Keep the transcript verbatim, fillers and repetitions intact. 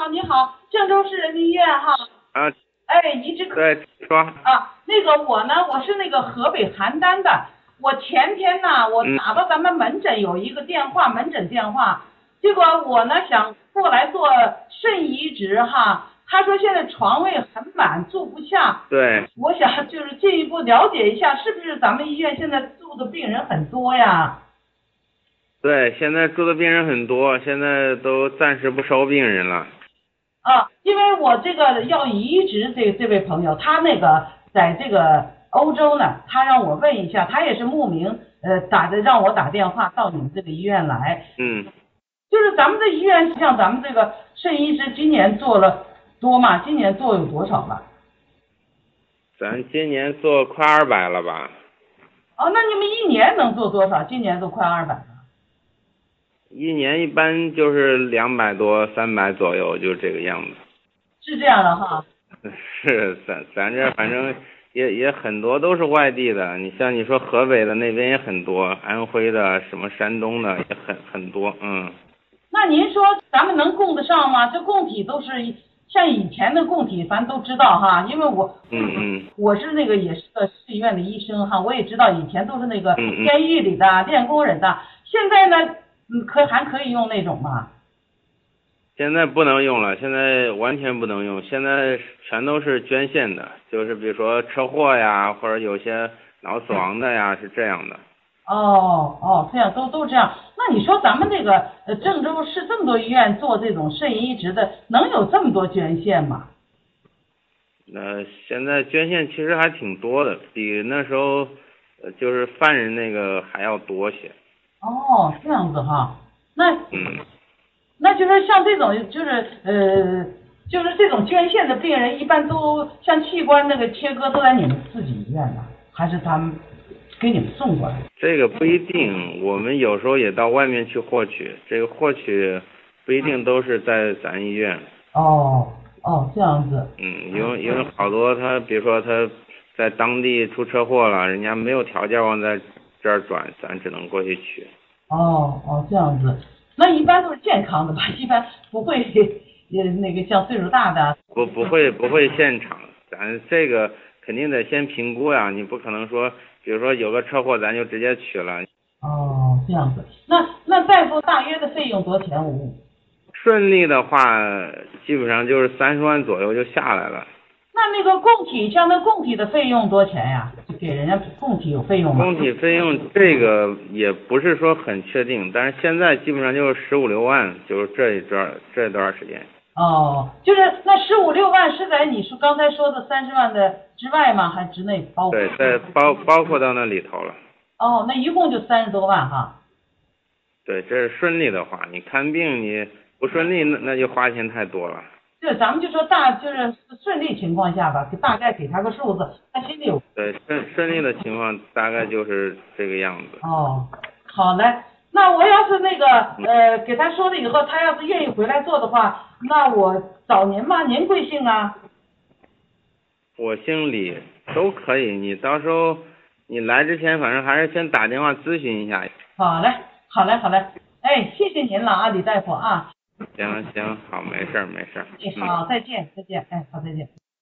好，你好，郑州市人民医院哈。 啊， 哎，移植科。 对，说。 啊，那个我呢，我是那个河北邯郸的。我前天呢，我打到咱们门诊有一个电话，门诊电话，结果我呢想过来做肾移植哈，他说现在床位很满，住不下。 对。 我想就是进一步了解一下，是不是咱们医院现在住的病人很多呀？ 对，现在住的病人很多，现在都暂时不收病人了。 啊，因为我这个要移植这这位朋友，他那个在这个欧洲呢，他让我问一下，他也是慕名呃打的，让我打电话到你们这个医院来。 嗯。 就是咱们这医院，像咱们这个肾移植，今年做了多吗？今年做有多少了？ 咱今年做快二百了吧？ 哦，那你们一年能做多少？今年都快二百了。 一年一般就是两百多、三百左右，就这个样子。 是这样的哈。 是，咱咱这反正也也很多都是外地的，你像你说河北的那边也很多，安徽的、什么山东的也很很多，嗯。 那您说咱们能供得上吗？这供体都是像以前的供体，咱都知道哈，因为我嗯嗯我是那个也是个市医院的医生哈，我也知道以前都是那个监狱里的练工人的，现在呢，嗯，可还可以用那种吗？ 现在不能用了，现在完全不能用，现在全都是捐献的，就是比如说车祸呀，或者有些脑死亡的呀，是这样的。 哦哦，这样都都这样。那你说咱们这个呃郑州市这么多医院做这种肾移植的，能有这么多捐献吗？ 呃，现在捐献其实还挺多的，比那时候呃就是犯人那个还要多些。 哦，这样子哈，那嗯， 那就是像这种就是呃就是这种捐献的病人，一般都像器官那个切割都在你们自己医院呢，还是他们给你们送过来？ 这个不一定，我们有时候也到外面去获取，这个获取不一定都是在咱医院。 哦哦，这样子。 嗯，因为因为好多他，比如说他在当地出车祸了，人家没有条件往在这儿转，咱只能过去取。 哦哦，这样子，那一般都是健康的吧？一般不会呃那个像岁数大的。 不不会不会现场，咱这个肯定得先评估呀，你不可能说，比如说有个车祸咱就直接取了。 哦，这样子，那那大夫大约的费用多少钱？我顺利的话，基本上就是三十万左右就下来了。 那那个供体，像那供体的费用多少钱呀？就给人家供体有费用吗？ 供体费用这个也不是说很确定，但是现在基本上就是十五六万，就是这一段这段时间。 哦，就是那十五六万是在你说刚才说的三十万的之外吗？还之内包括？ 对，在包包括到那里头了。 哦，那一共就三十多万哈。 对，这是顺利的话，你看病你不顺利，那那就花钱太多了。 对，咱们就说大就是顺利情况下吧，大概给他个数字，他心里有。 对，顺顺利的情况大概就是这个样子。 哦，好嘞。那我要是那个呃给他说了以后，他要是愿意回来做的话，那我找您吗？您贵姓啊？ 我姓李，都可以。你到时候你来之前，反正还是先打电话咨询一下。 好嘞，好嘞，好嘞。哎，谢谢您了啊，李大夫啊。 行行，好，没事儿没事儿。 哎，好，再见再见，哎，好，再见。